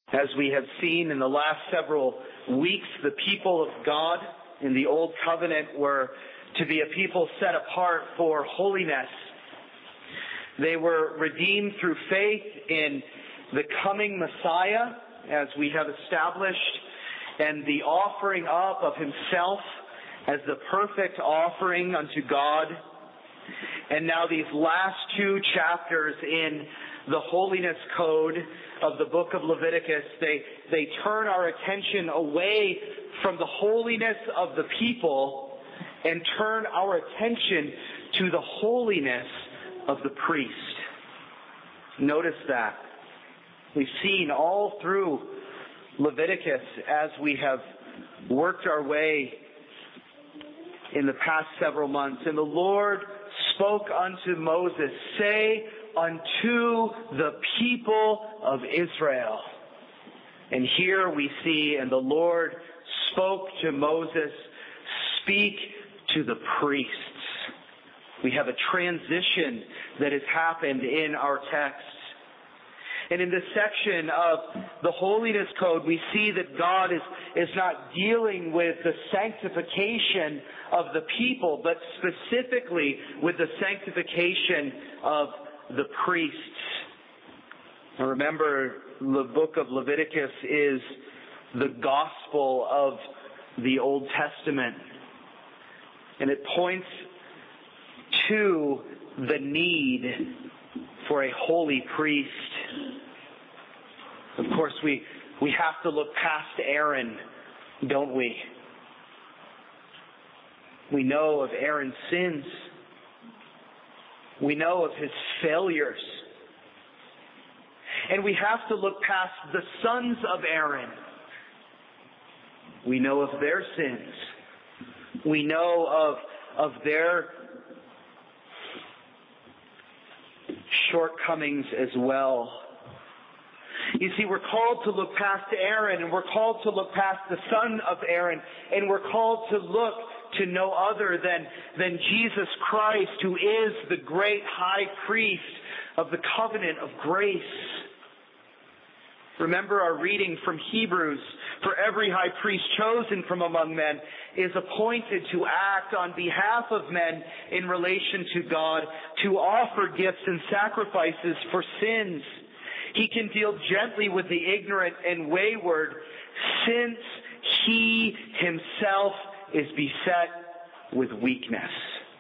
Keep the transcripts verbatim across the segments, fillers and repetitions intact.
As we have seen in the last several weeks, the people of God in the Old Covenant were to be a people set apart for holiness. They were redeemed through faith in the coming Messiah, as we have established, and the offering up of himself as the perfect offering unto God. And now these last two chapters in the holiness code of the book of Leviticus, they, they turn our attention away from the holiness of the people and turn our attention to the holiness of the priest. Notice that. We've seen all through Leviticus as we have worked our way in the past several months. And the Lord spoke unto Moses, say unto the people of Israel. And here we see, and the Lord spoke to Moses, speak to the priests. We have a transition that has happened in our text. And in this section of the Holiness Code, we see that God is, is not dealing with the sanctification of the people, but specifically with the sanctification of the priests. Now remember, the book of Leviticus is the gospel of the Old Testament. And it points to the need for a holy priest. Of course, we, we have to look past Aaron, don't we? We know of Aaron's sins. We know of his failures. And we have to look past the sons of Aaron. We know of their sins. We know of, of their shortcomings as well. You see, we're called to look past Aaron, and we're called to look past the son of Aaron, and we're called to look to no other than, than Jesus Christ, who is the great high priest of the covenant of grace. Remember our reading from Hebrews. For every high priest chosen from among men is appointed to act on behalf of men in relation to God, to offer gifts and sacrifices for sins. He can deal gently with the ignorant and wayward, since he himself is beset with weakness.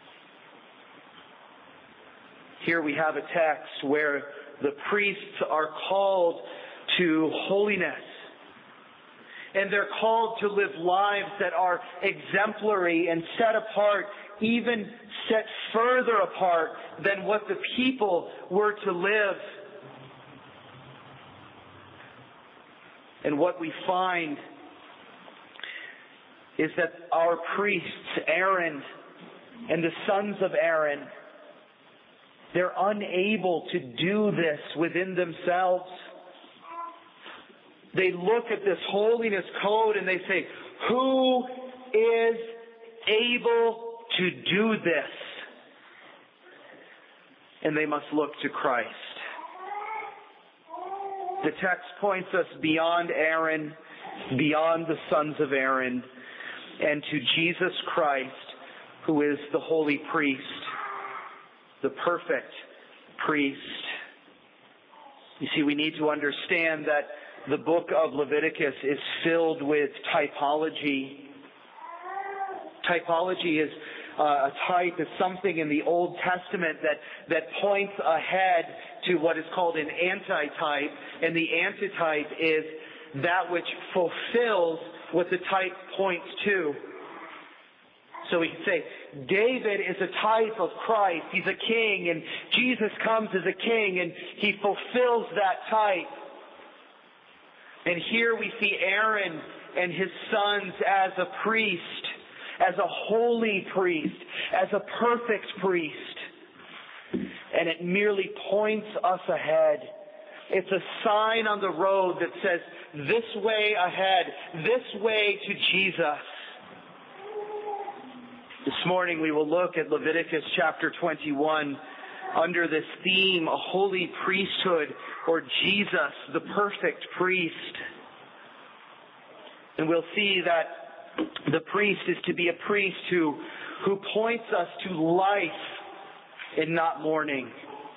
Here we have a text where the priests are called to holiness. And they're called to live lives that are exemplary and set apart, even set further apart than what the people were to live. And what we find is that our priests, Aaron and the sons of Aaron, they're unable to do this within themselves. They look at this holiness code and they say, who is able to do this? And they must look to Christ. The text points us beyond Aaron, beyond the sons of Aaron, and to Jesus Christ, who is the holy priest, the perfect priest. You see, we need to understand that the book of Leviticus is filled with typology. Typology is uh, a type, is something in the Old Testament that, that points ahead to what is called an antitype. And the antitype is that which fulfills what the type points to. So we can say, David is a type of Christ. He's a king, and Jesus comes as a king, and he fulfills that type. And here we see Aaron and his sons as a priest, as a holy priest, as a perfect priest. And it merely points us ahead. It's a sign on the road that says, this way ahead, this way to Jesus. This morning we will look at Leviticus chapter twenty-one, under this theme, a holy priesthood, or Jesus, the perfect priest. And we'll see that the priest is to be a priest who, who points us to life and not mourning.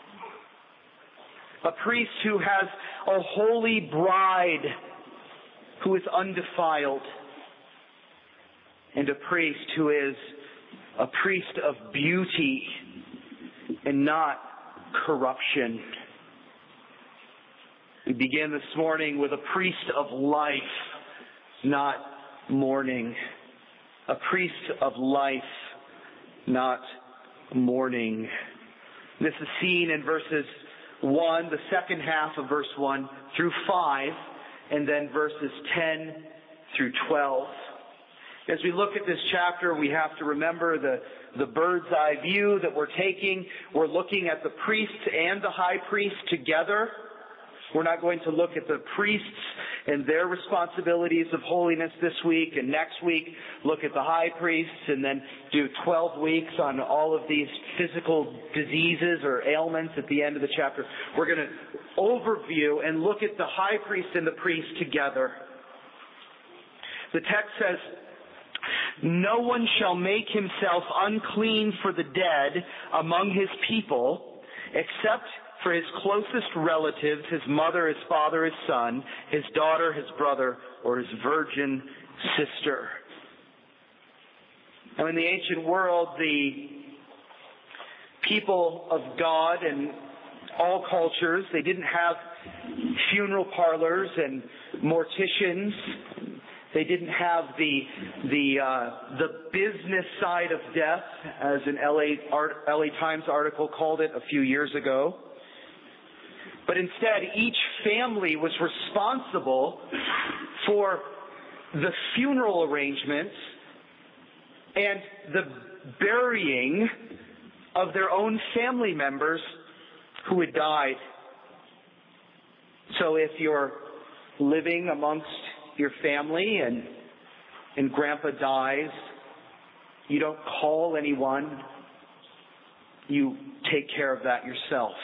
A priest who has a holy bride who is undefiled. And a priest who is a priest of beauty and not corruption. We begin this morning with a priest of life, not mourning. A priest of life, not mourning. This is seen in verses one, the second half of verse one through five, and then verses ten through twelve. As we look at this chapter, we have to remember the, the bird's eye view that we're taking. We're looking at the priests and the high priest together. We're not going to look at the priests and their responsibilities of holiness this week, and next week look at the high priests, and then do twelve weeks on all of these physical diseases or ailments at the end of the chapter. We're going to overview and look at the high priest and the priest together. The text says, "No one shall make himself unclean for the dead among his people, except for his closest relatives, his mother, his father, his son, his daughter, his brother, or his virgin sister." Now, in the ancient world, the people of God and all cultures, they didn't have funeral parlors and morticians. They didn't have the the uh, the business side of death, as an L A Art, L A Times article called it a few years ago. But instead, each family was responsible for the funeral arrangements and the burying of their own family members who had died. So if you're living amongst your family and and grandpa dies, you don't call anyone. You take care of that yourself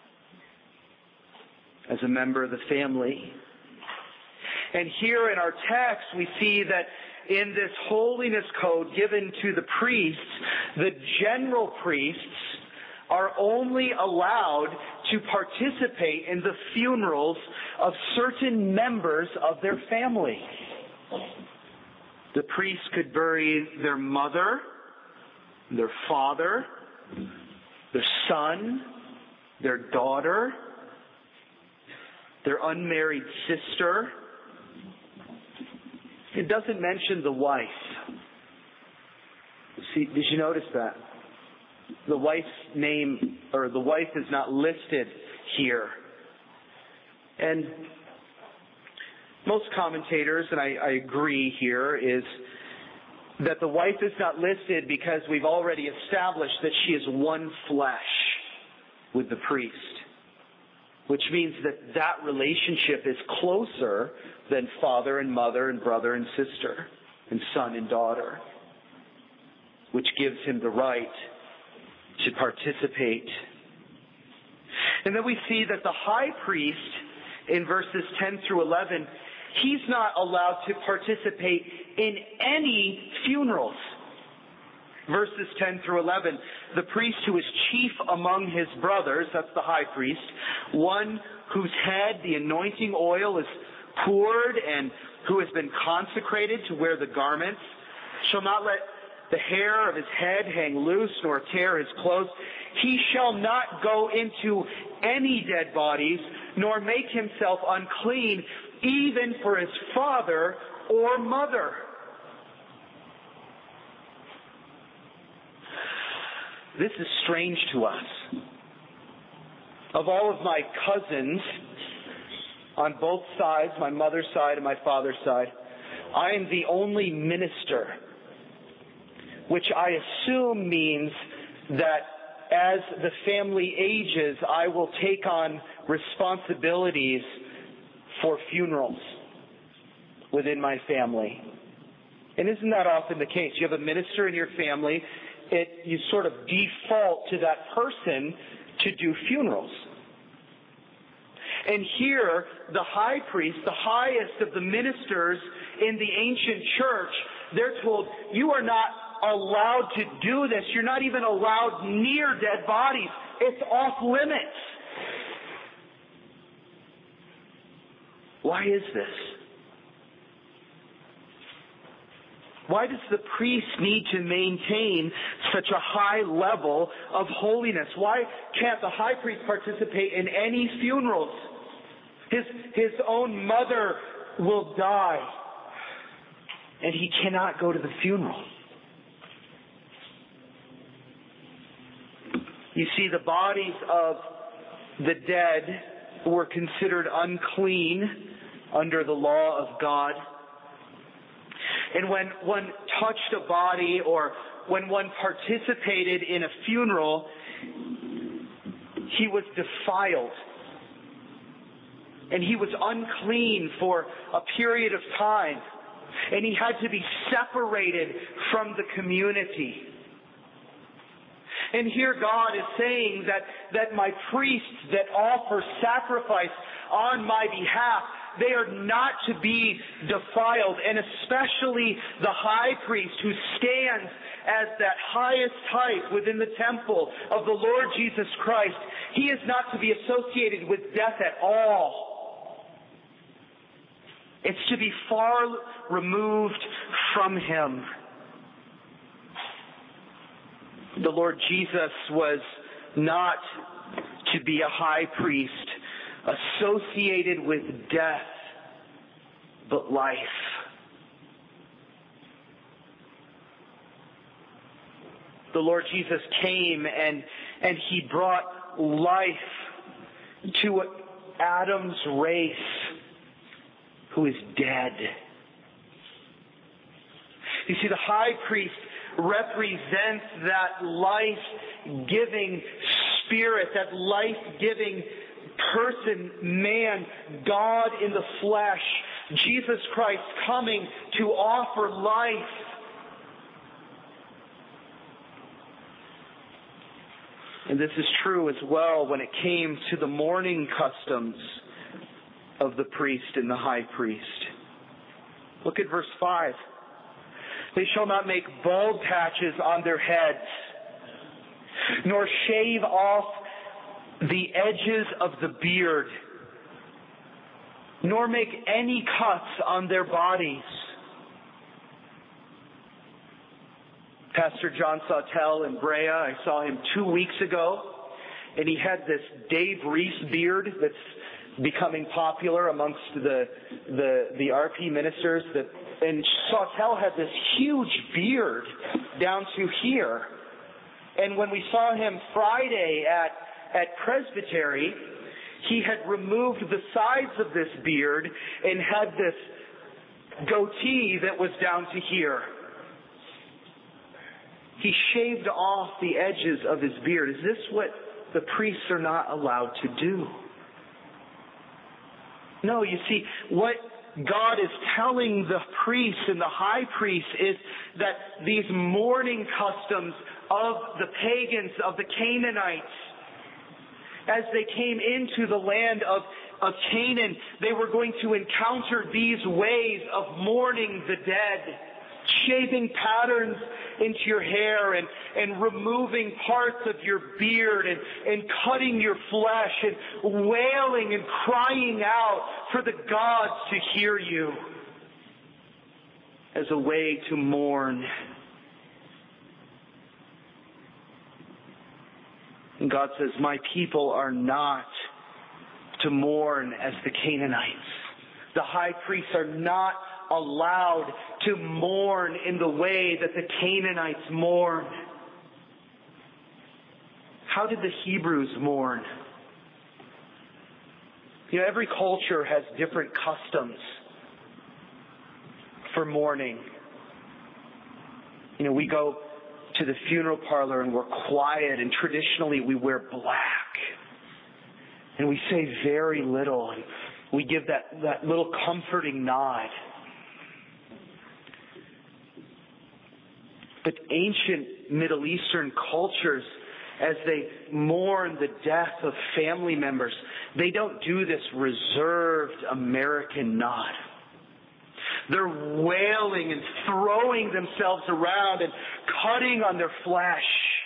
as a member of the family. And here in our text, we see that in this holiness code given to the priests, the general priests are only allowed to participate in the funerals of certain members of their family. The priests could bury their mother, their father, their son, their daughter, their unmarried sister. It doesn't mention the wife. See, did you notice that? The wife's name, or the wife is not listed here. And most commentators, and I, I agree here, is that the wife is not listed because we've already established that she is one flesh with the priest. Which means that that relationship is closer than father and mother and brother and sister and son and daughter. Which gives him the right to participate. And then we see that the high priest in verses ten through eleven, he's not allowed to participate in any funerals. Verses ten through eleven, the priest who is chief among his brothers, that's the high priest, one whose head the anointing oil is poured and who has been consecrated to wear the garments, shall not let the hair of his head hang loose nor tear his clothes. He shall not go into any dead bodies nor make himself unclean, even for his father or mother. This is strange to us. Of all of my cousins on both sides, my mother's side and my father's side, I am the only minister, which I assume means that as the family ages, I will take on responsibilities for funerals within my family. And isn't that often the case? You have a minister in your family, it, you sort of default to that person to do funerals. And here, the high priest, the highest of the ministers in the ancient church, they're told, you are not allowed to do this. You're not even allowed near dead bodies. It's off limits. Why is this? Why does the priest need to maintain such a high level of holiness? Why can't the high priest participate in any funerals? His, his own mother will die, and he cannot go to the funeral. You see, the bodies of the dead were considered unclean under the law of God. And when one touched a body or when one participated in a funeral, he was defiled. And he was unclean for a period of time. And he had to be separated from the community. And here God is saying that, that my priests that offer sacrifice on my behalf, they are not to be defiled. And especially the high priest who stands as that highest type within the temple of the Lord Jesus Christ. He is not to be associated with death at all. It's to be far removed from him. The Lord Jesus was not to be a high priest associated with death, but life. The Lord Jesus came and, and he brought life to Adam's race, who is dead. You see, the high priest represents that life-giving spirit, that life-giving person, man, God in the flesh, Jesus Christ coming to offer life. And this is true as well when it came to the mourning customs of the priest and the high priest. Look at verse five. They shall not make bald patches on their heads, nor shave off the edges of the beard, nor make any cuts on their bodies. Pastor John Sawtell in Brea, I saw him two weeks ago, and he had this Dave Reese beard that's becoming popular amongst the the, the R P ministers. That, and Sawtell had this huge beard down to here. And when we saw him Friday at, at Presbytery, he had removed the sides of this beard and had this goatee that was down to here. He shaved off the edges of his beard. Is this what the priests are not allowed to do? No, you see, what God is telling the priests and the high priests is that these mourning customs of the pagans, of the Canaanites, as they came into the land of, of Canaan, they were going to encounter these ways of mourning the dead, shaving patterns into your hair and, and removing parts of your beard and, and cutting your flesh and wailing and crying out for the gods to hear you as a way to mourn. And God says, my people are not to mourn as the Canaanites. The high priests are not allowed to mourn in the way that the Canaanites mourn. How did the Hebrews mourn? You know, every culture has different customs for mourning. You know, we go to the funeral parlor and we're quiet, and traditionally we wear black. And we say very little, and we give that, that little comforting nod. But ancient Middle Eastern cultures as they mourn the death of family members, they don't do this reserved American nod. They're wailing and throwing themselves around and cutting on their flesh.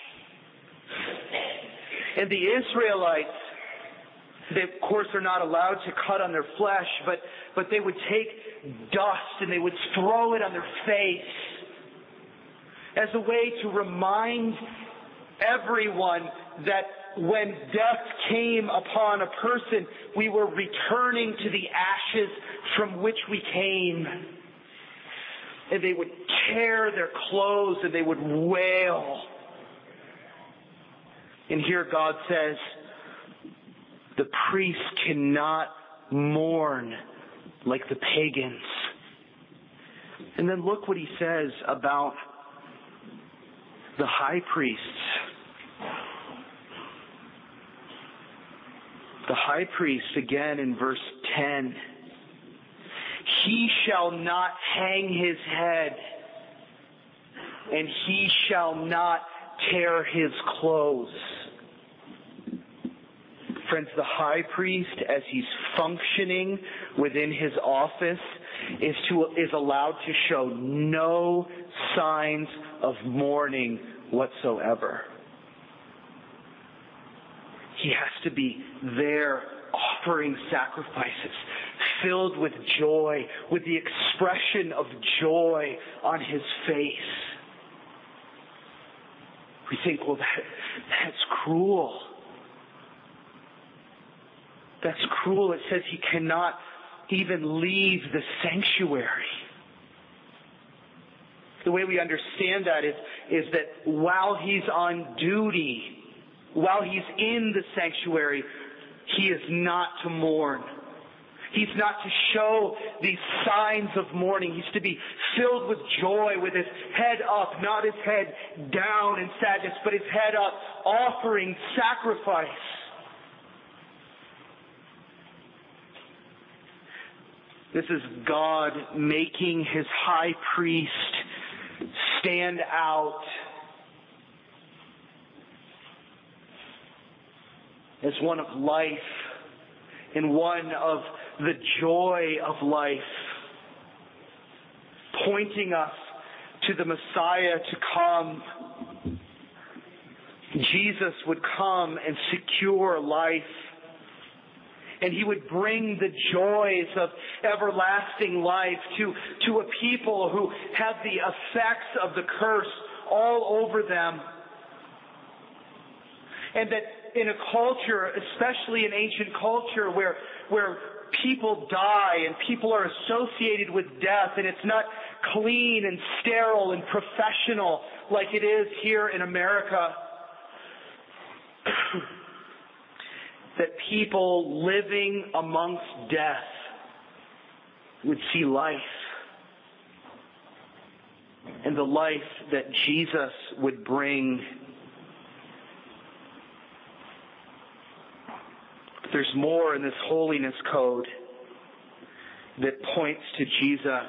And the Israelites, they of course are not allowed to cut on their flesh, but, but they would take dust and they would throw it on their face as a way to remind everyone that when death came upon a person, we were returning to the ashes from which we came. And they would tear their clothes and they would wail. And here God says, the priest cannot mourn like the pagans. And then look what he says about the high priests. The high priest, again in verse ten, he shall not hang his head, and he shall not tear his clothes. Friends, the high priest, as he's functioning within his office, is to is allowed to show no signs of mourning whatsoever. He has to be there offering sacrifices, filled with joy, with the expression of joy on his face. We think, well, that, that's cruel. That's cruel. It says he cannot even leave the sanctuary. The way we understand that is, is that while he's on duty, while he's in the sanctuary, he is not to mourn. He's not to show these signs of mourning. He's to be filled with joy, with his head up, not his head down in sadness, but his head up, offering sacrifice. This is God making his high priest stand out as one of life and one of the joy of life, pointing us to the Messiah to come. Jesus would come and secure life. And he would bring the joys of everlasting life to, to a people who have the effects of the curse all over them. And that in a culture, especially in ancient culture, where, where people die and people are associated with death, and it's not clean and sterile and professional like it is here in America, that people living amongst death would see life. And the life that Jesus would bring. But there's more in this holiness code that points to Jesus.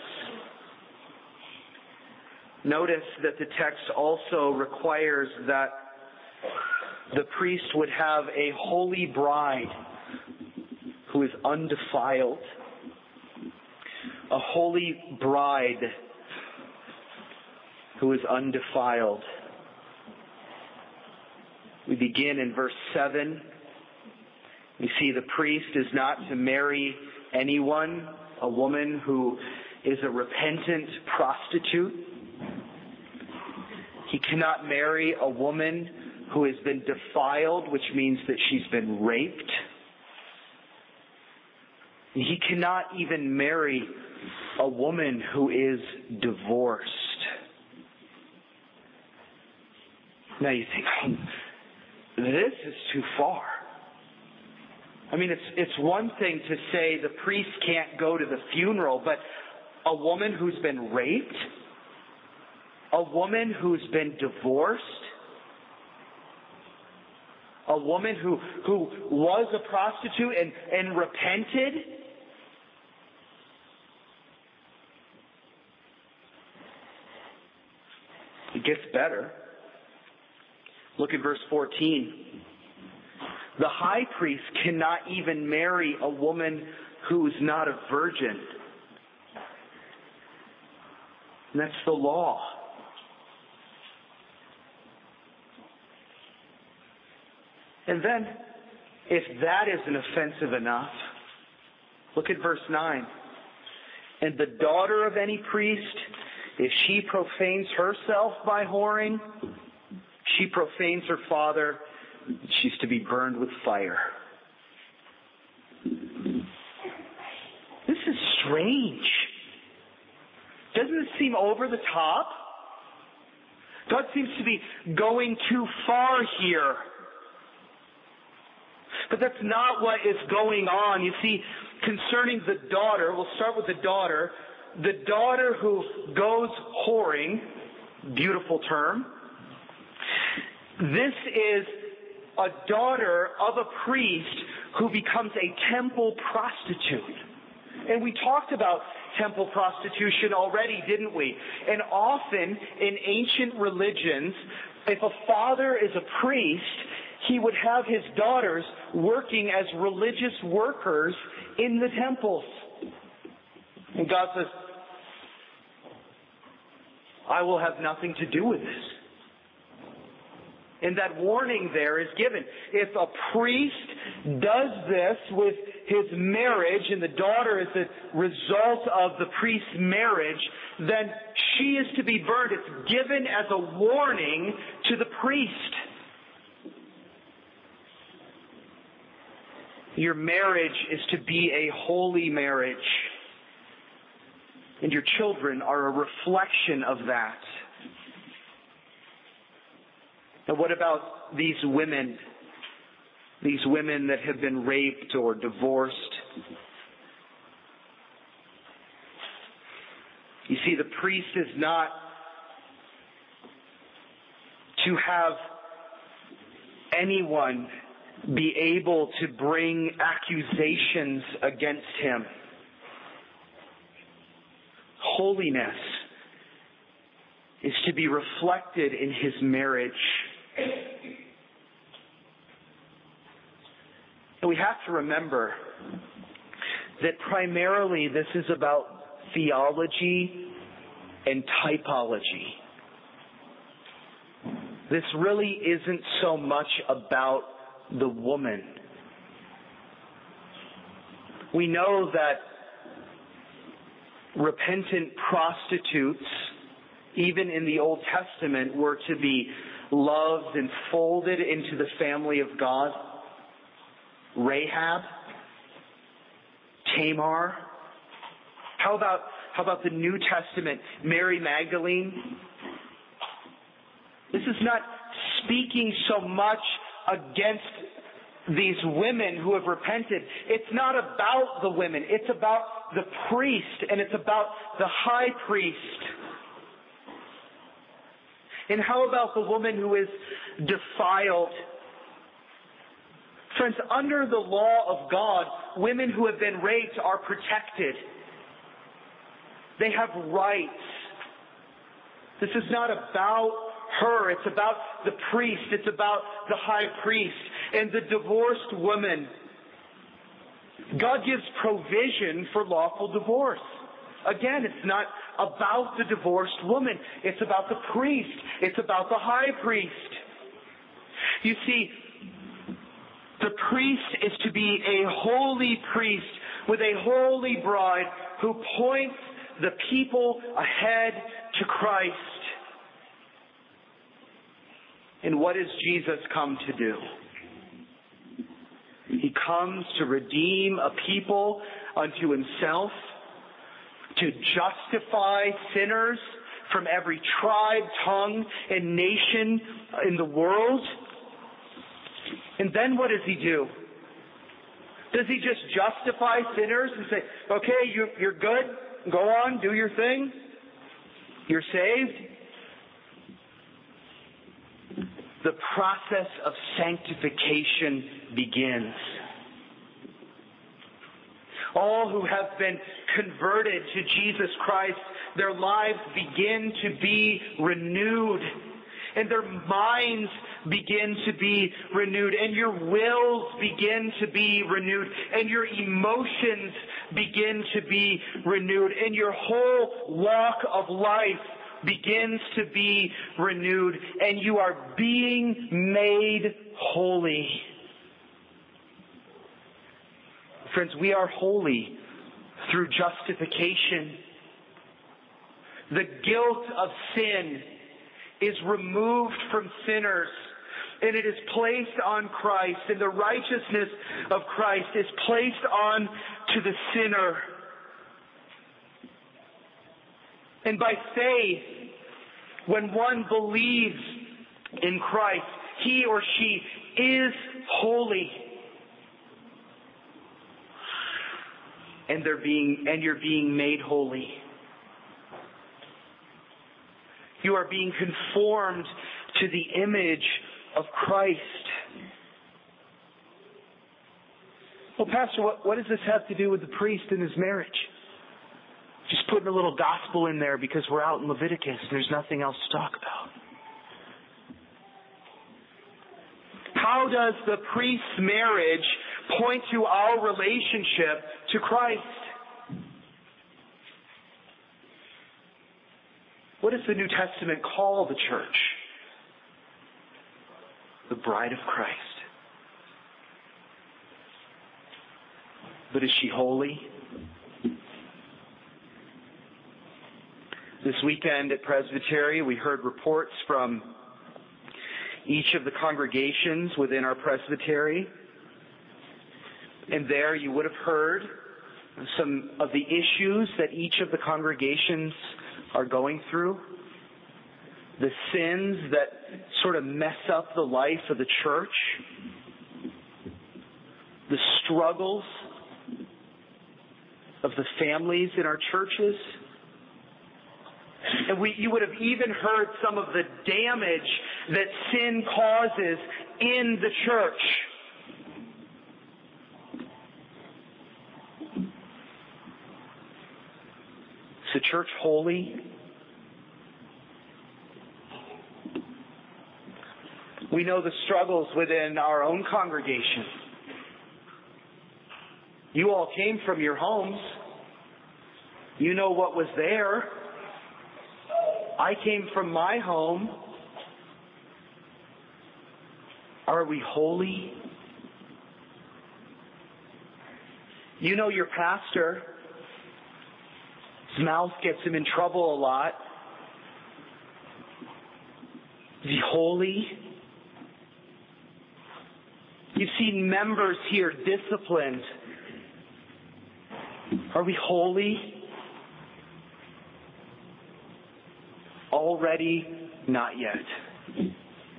Notice that the text also requires that the priest would have a holy bride who is undefiled. A holy bride who is undefiled. We begin in verse seven. We see the priest is not to marry anyone, a woman who is a repentant prostitute. He cannot marry a woman who has been defiled, which means that she's been raped. He cannot even marry a woman who is divorced. Now you think, oh, this is too far. I mean, it's it's one thing to say the priest can't go to the funeral, but a woman who's been raped, a woman who's been divorced, a woman who, who was a prostitute and, and repented. It gets better. Look at verse fourteen. The high priest cannot even marry a woman who is not a virgin. And that's the law. And then, if that isn't offensive enough, look at verse nine. And the daughter of any priest, if she profanes herself by whoring, she profanes her father, she's to be burned with fire. This is strange. Doesn't it seem over the top? God seems to be going too far here. But that's not what is going on. You see, concerning the daughter, we'll start with the daughter. The daughter who goes whoring, beautiful term. This is a daughter of a priest who becomes a temple prostitute. And we talked about temple prostitution already, didn't we? And often in ancient religions, if a father is a priest, he would have his daughters working as religious workers in the temples. And God says, I will have nothing to do with this. And that warning there is given. If a priest does this with his marriage, and the daughter is a result of the priest's marriage, then she is to be burned. It's given as a warning to the priest. Your marriage is to be a holy marriage. And your children are a reflection of that. And what about these women? These women that have been raped or divorced. You see, the priest is not to have anyone be able to bring accusations against him. Holiness is to be reflected in his marriage. And we have to remember that primarily this is about theology and typology. This really isn't so much about the woman. We know that repentant prostitutes, even in the Old Testament, were to be loved and folded into the family of God. Rahab, Tamar. How about how about the New Testament? Mary Magdalene. This is not speaking so much against these women who have repented. It's not about the women. It's about the priest, and it's about the high priest. And how about the woman who is defiled? Friends, under the law of God, women who have been raped are protected. They have rights. This is not about her. It's about the priest. It's about the high priest. And the divorced woman. God gives provision for lawful divorce. Again, it's not about the divorced woman. It's about the priest. It's about the high priest. You see, the priest is to be a holy priest with a holy bride who points the people ahead to Christ. And what does Jesus come to do? He comes to redeem a people unto himself, to justify sinners from every tribe, tongue, and nation in the world. And then what does he do? Does he just justify sinners and say, okay, you're, you're good, go on, do your thing, you're saved? The process of sanctification begins. All who have been converted to Jesus Christ, their lives begin to be renewed. and their minds begin to be renewed, and your wills begin to be renewed, and your emotions begin to be renewed, and your whole walk of life begins to be renewed, and you are being made holy. Friends, we are holy through justification. The guilt of sin is removed from sinners, and it is placed on Christ, and the righteousness of Christ is placed on to the sinner. And by faith, when one believes in Christ, he or she is holy. And they're being and you're being made holy. You are being conformed to the image of Christ. Well, Pastor, what, what does this have to do with the priest and his marriage? Just putting a little gospel in there because we're out in Leviticus and there's nothing else to talk about. How does the priest's marriage point to our relationship to Christ? What does the New Testament call the church? The bride of Christ. But is she holy? This weekend at Presbytery, we heard reports from each of the congregations within our presbytery. And there you would have heard some of the issues that each of the congregations are going through. The sins that sort of mess up the life of the church. The struggles of the families in our churches. And we, you would have even heard some of the damage that sin causes in the church. Is the church holy? We know the struggles within our own congregation. You all came from your homes. You know what was there. I came from my home. Are we holy? You know your pastor. His mouth gets him in trouble a lot. Is he holy? You've seen members here disciplined. Are we holy? Already, not yet.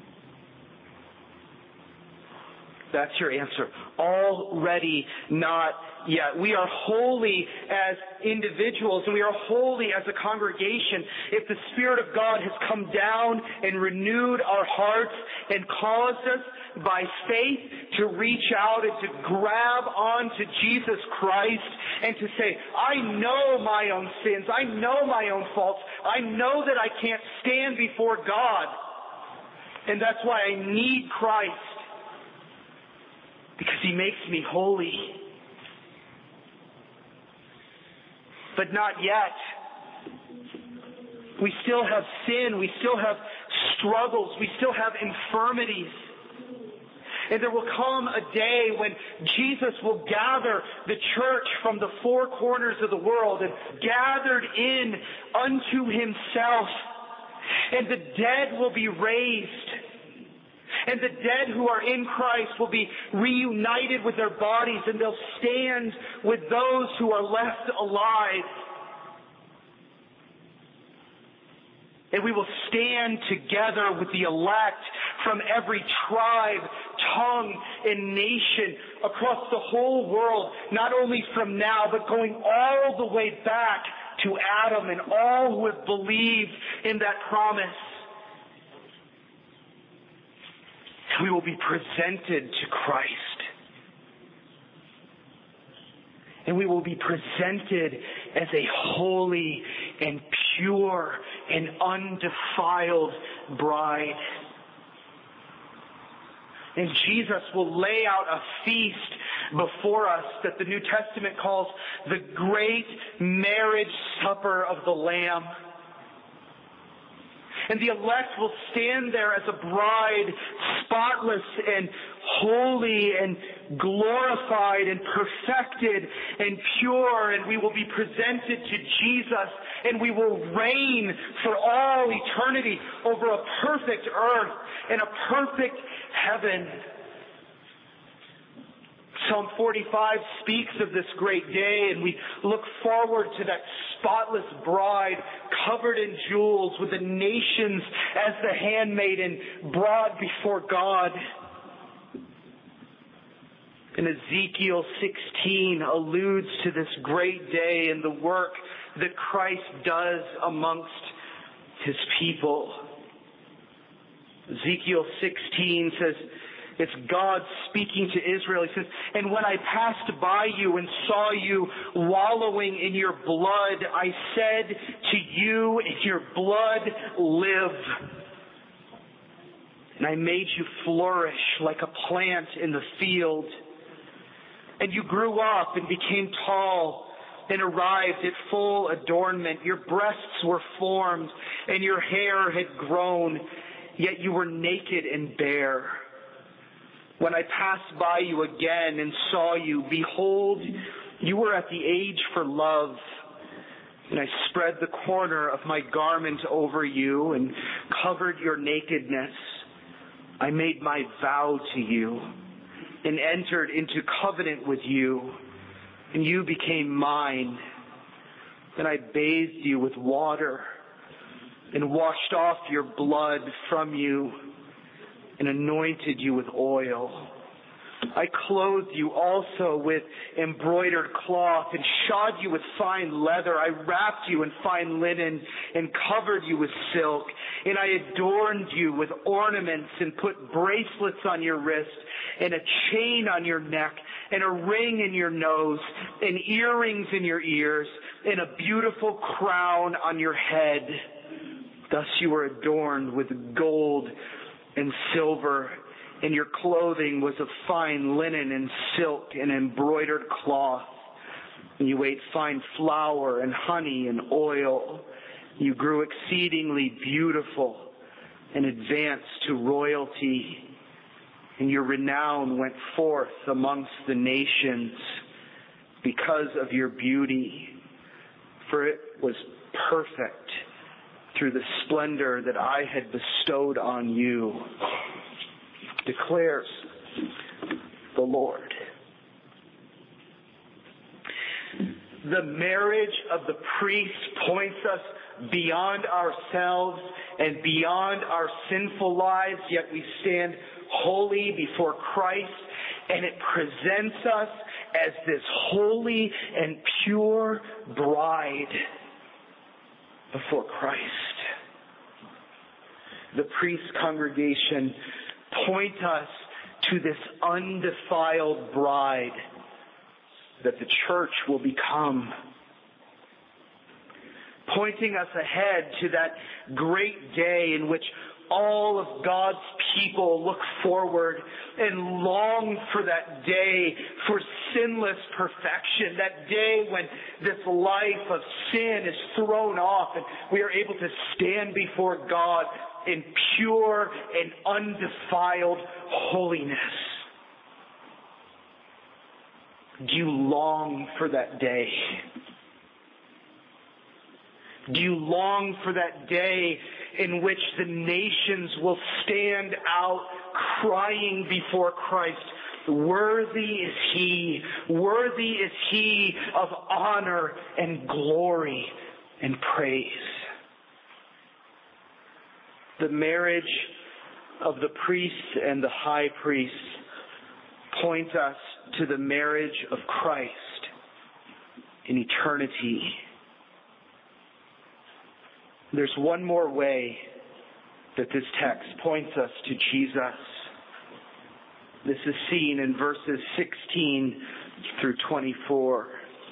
That's your answer. Already, not yet. We are holy as individuals, and we are holy as a congregation if the Spirit of God has come down and renewed our hearts and caused us by faith to reach out and to grab onto Jesus Christ and to say, I know my own sins. I know my own faults. I know that I can't stand before God. And that's why I need Christ. Because He makes me holy. But not yet. We still have sin. We still have struggles. We still have infirmities. And there will come a day when Jesus will gather the church from the four corners of the world and gathered in unto Himself. And the dead will be raised. And the dead who are in Christ will be reunited with their bodies, and they'll stand with those who are left alive. And we will stand together with the elect from every tribe, tongue, and nation across the whole world, not only from now, but going all the way back to Adam and all who have believed in that promise. We will be presented to Christ. And we will be presented as a holy and pure and undefiled bride. And Jesus will lay out a feast before us that the New Testament calls the great marriage supper of the Lamb. And the elect will stand there as a bride, spotless and holy and glorified and perfected and pure. And we will be presented to Jesus, and we will reign for all eternity over a perfect earth and a perfect heaven. Psalm forty-five speaks of this great day, and we look forward to that spotless bride covered in jewels with the nations as the handmaiden brought before God. And Ezekiel sixteen alludes to this great day and the work that Christ does amongst His people. Ezekiel sixteen says, it's God speaking to Israel. He says, and when I passed by you and saw you wallowing in your blood, I said to you, in your blood live. And I made you flourish like a plant in the field. And you grew up and became tall and arrived at full adornment. Your breasts were formed and your hair had grown, yet you were naked and bare. When I passed by you again and saw you, behold, you were at the age for love. And I spread the corner of my garment over you and covered your nakedness. I made my vow to you and entered into covenant with you, and you became mine. Then I bathed you with water and washed off your blood from you and anointed you with oil. I clothed you also with embroidered cloth and shod you with fine leather. I wrapped you in fine linen and covered you with silk. And I adorned you with ornaments and put bracelets on your wrist and a chain on your neck and a ring in your nose and earrings in your ears and a beautiful crown on your head. Thus you were adorned with gold and silver, and your clothing was of fine linen and silk and embroidered cloth. And you ate fine flour and honey and oil. You grew exceedingly beautiful and advanced to royalty. And your renown went forth amongst the nations because of your beauty, for it was perfect through the splendor that I had bestowed on you, declares the Lord. The marriage of the priest points us beyond ourselves and beyond our sinful lives, yet we stand holy before Christ, and it presents us as this holy and pure bride before Christ. The priest congregation point us to this undefiled bride that the church will become, pointing us ahead to that great day in which all of God's people look forward and long for that day for sinless perfection, that day when this life of sin is thrown off and we are able to stand before God in pure and undefiled holiness. Do you long for that day? Do you long for that day in which the nations will stand out crying before Christ, worthy is He, worthy is He of honor and glory and praise? The marriage of the priest and the high priest point us to the marriage of Christ in eternity. There's one more way that this text points us to Jesus. This is seen in verses sixteen through twenty-four.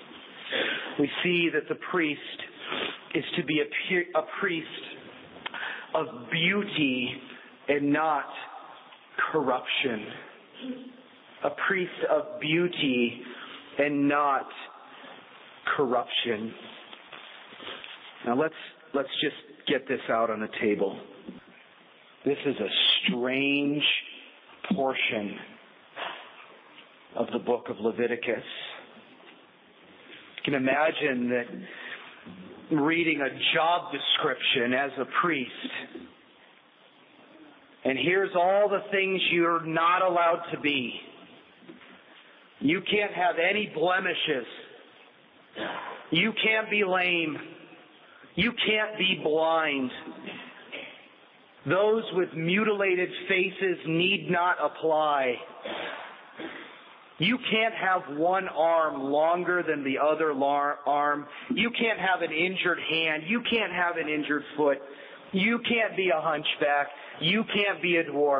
we see that the priest is to be a, a priest of beauty and not corruption. A priest of beauty and not corruption. Now let's let's just get this out on the table. This is a strange portion of the book of Leviticus. You can imagine that reading a job description as a priest, and here's all the things you're not allowed to be. You can't have any blemishes. You can't be lame. You can't be blind. Those with mutilated faces need not apply. You can't have one arm longer than the other arm. You can't have an injured hand. You can't have an injured foot. You can't be a hunchback. You can't be a dwarf.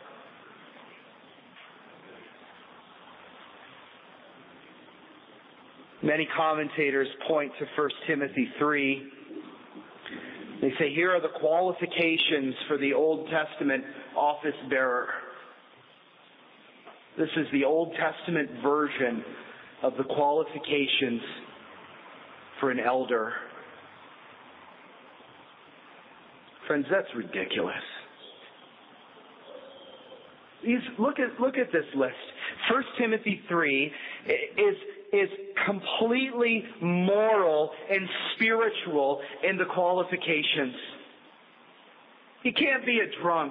Many commentators point to First Timothy three. They say, here are the qualifications for the Old Testament office bearer. This is the Old Testament version of the qualifications for an elder. Friends, that's ridiculous. These, look at look at this list. First Timothy three is is completely moral and spiritual in the qualifications. You can't be a drunk.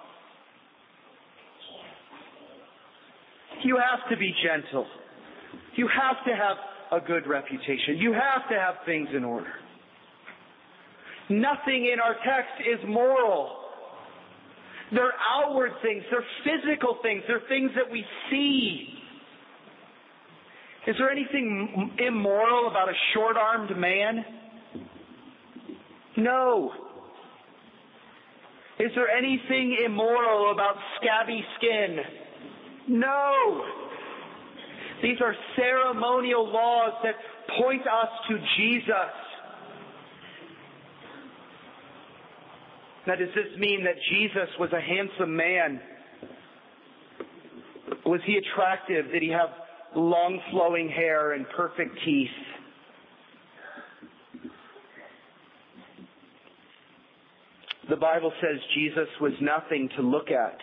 You have to be gentle. You have to have a good reputation. You have to have things in order. Nothing in our text is moral. They're outward things. They're physical things. They're things that we see. Is there anything immoral about a short-armed man? No. Is there anything immoral about scabby skin? No. These are ceremonial laws that point us to Jesus. Now, does this mean that Jesus was a handsome man? Was he attractive? Did he have long flowing hair and perfect teeth? The Bible says Jesus was nothing to look at.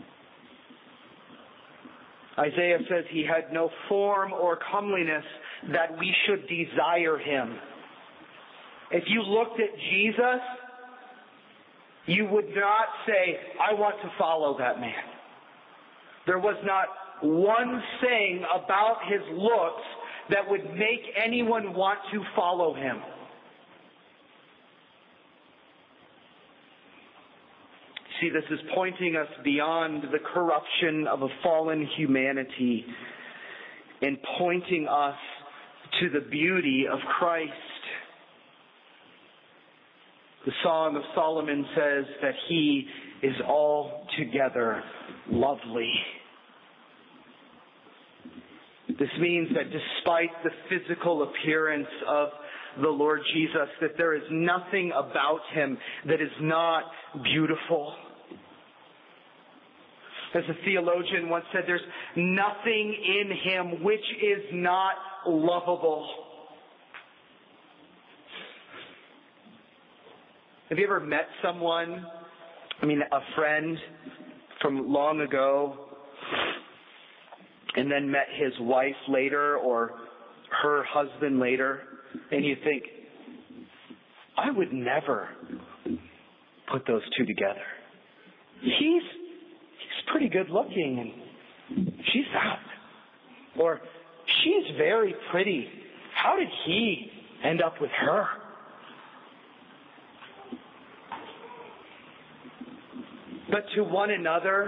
Isaiah says he had no form or comeliness that we should desire him. If you looked at Jesus, you would not say, I want to follow that man. There was not one thing about his looks that would make anyone want to follow him. See, this is pointing us beyond the corruption of a fallen humanity and pointing us to the beauty of Christ. The Song of Solomon says that he is altogether lovely. This means that despite the physical appearance of the Lord Jesus, that there is nothing about him that is not beautiful. As a theologian once said, there's nothing in him which is not lovable. Have you ever met someone, I mean a friend from long ago, and then met his wife later or her husband later, and you think, I would never put those two together. He's he's pretty good looking and she's not. Or she's very pretty. How did he end up with her? But to one another,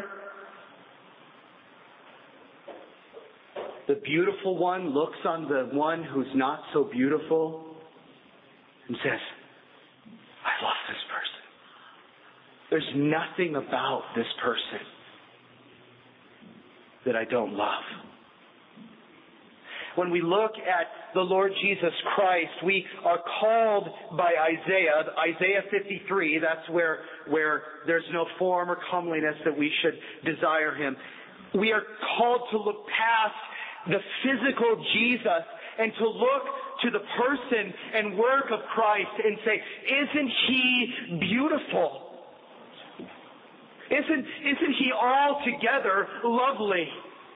the beautiful one looks on the one who's not so beautiful and says, I love this person. There's nothing about this person that I don't love. When we look at the Lord Jesus Christ. We are called by Isaiah, Isaiah fifty-three, that's where, where there's no form or comeliness that we should desire him. We are called to look past the physical Jesus and to look to the person and work of Christ and say, isn't he beautiful? Isn't, isn't he altogether lovely?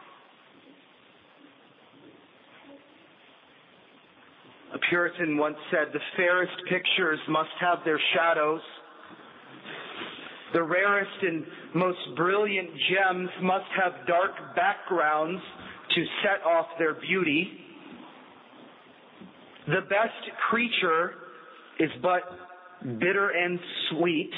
A Puritan once said, the fairest pictures must have their shadows. The rarest and most brilliant gems must have dark backgrounds to set off their beauty. The best creature is but bitter and sweet.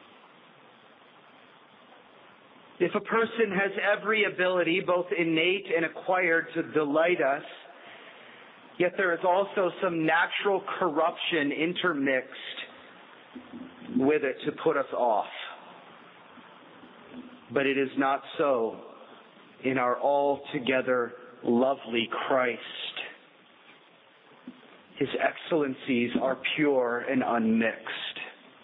If a person has every ability, both innate and acquired, to delight us, yet there is also some natural corruption intermixed with it to put us off. But it is not so in our altogether lovely Christ. His excellencies are pure and unmixed.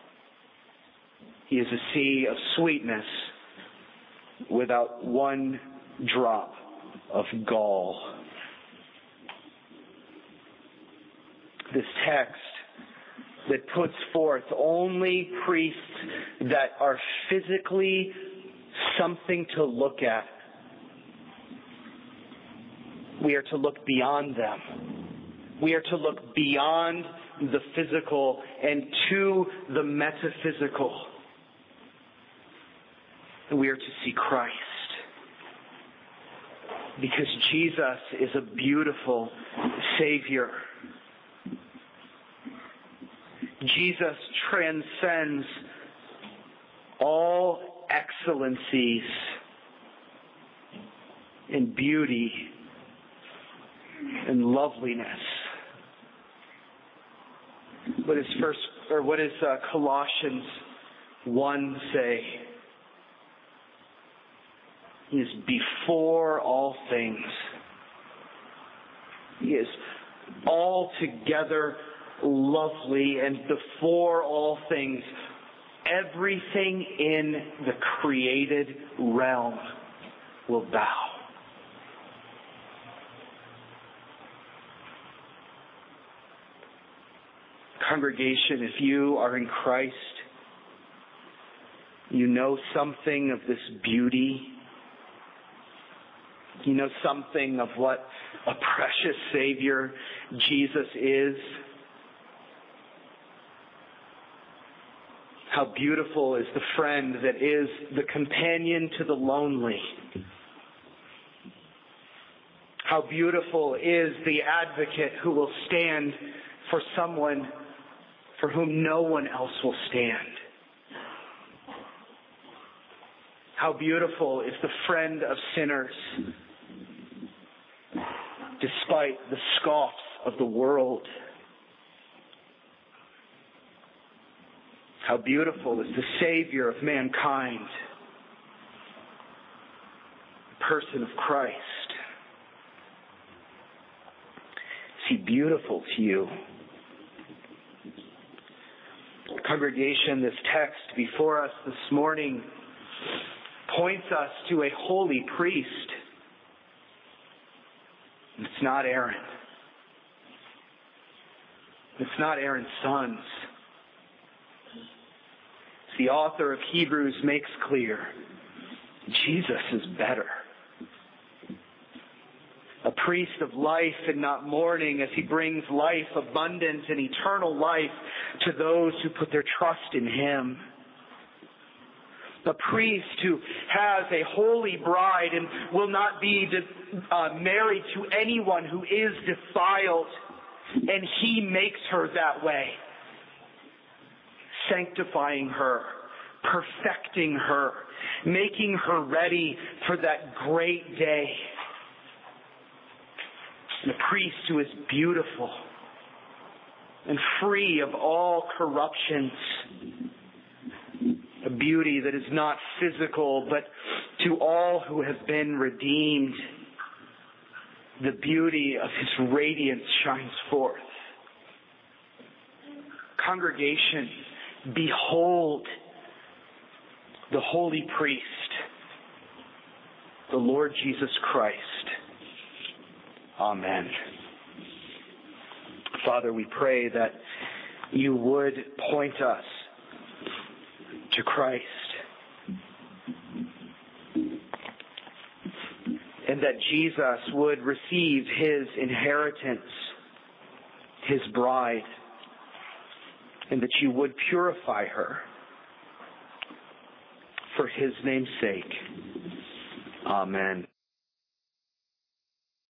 He is a sea of sweetness without one drop of gall. This text that puts forth only priests that are physically something to look at. We are to look beyond them. We are to look beyond the physical and to the metaphysical. And we are to see Christ. Because Jesus is a beautiful Savior. Jesus transcends all excellencies and beauty and loveliness. What is first, or what does uh, Colossians one say? He is before all things. He is altogether lovely, and before all things, everything in the created realm will bow. Congregation, if you are in Christ, you know something of this beauty. You know something of what a precious Savior Jesus is. How beautiful is the friend that is the companion to the lonely. How beautiful is the advocate who will stand for someone for whom no one else will stand. How beautiful is the friend of sinners, despite the scoffs of the world. How beautiful is the Savior of mankind, the person of Christ. Is he beautiful to you? Congregation, this text before us this morning points us to a holy priest. It's not Aaron. It's not Aaron's sons. As the author of Hebrews makes clear, Jesus is better. A priest of life and not mourning, as he brings life abundant and eternal life to those who put their trust in him. A priest who has a holy bride and will not be uh, married to anyone who is defiled, and he makes her that way, sanctifying her, perfecting her, making her ready for that great day. And a priest who is beautiful and free of all corruptions. A beauty that is not physical, but to all who have been redeemed. the beauty of His radiance shines forth. Congregation, behold the holy priest, the Lord Jesus Christ. Amen. Father, we pray that you would point us to Christ, and that Jesus would receive His inheritance, His bride, and that you would purify her for His name's sake. Amen.